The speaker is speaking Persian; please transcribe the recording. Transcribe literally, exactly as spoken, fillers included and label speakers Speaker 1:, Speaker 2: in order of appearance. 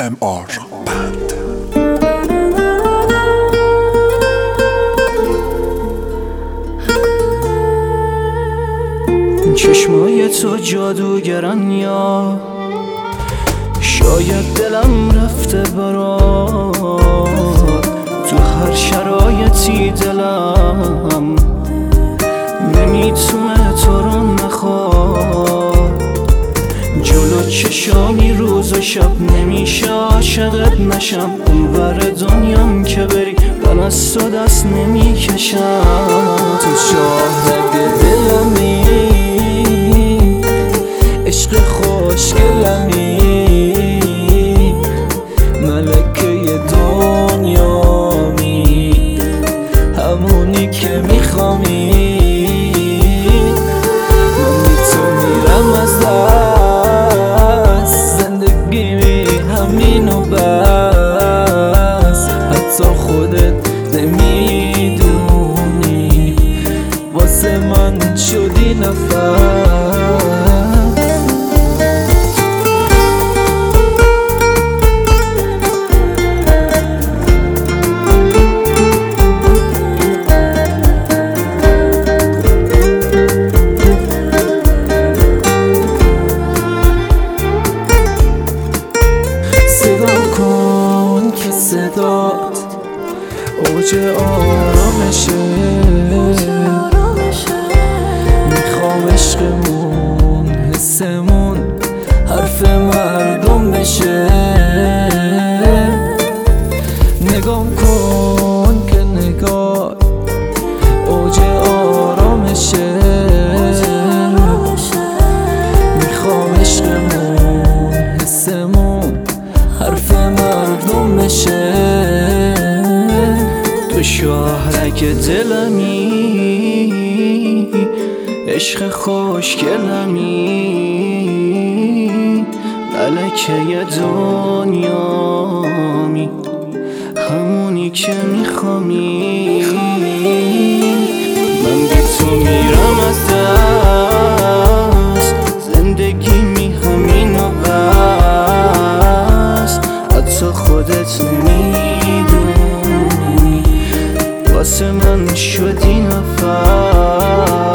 Speaker 1: ام آر بند.
Speaker 2: چشمای تو جادوگرن یا شاید دلم رفته برات، تو هر شرایطی دلم نمیتونه تو رو نخواد. جلو چشامی روز و شب نمیشه عاشقت نشم، اونور دنیام که بری من از تو دست نمیکشم. تو شاهد دلمی، عشق خوشگلمی، ملکه دنیامی، همونی که میخوامی. من بی تو میرم از دست، زندگی همین و بس. حتی خودت نمیدونی واسه من شدی نفس. صدات اوج آرامشه، میخوام عشقمون حسمون حرف مردم بشه. نگام کن که نگاه اوج آرامشه، میخوام عشقمون حسمون حرف مردم بشه. تو شاهرک دلمی، عشق خوشگلمی، ملکه دنیامی، همونی که میخوامی. من بی تو میرم از دست، زندگی می همین و بس. حتی خودت نمیدونی واسه من شدی نفس.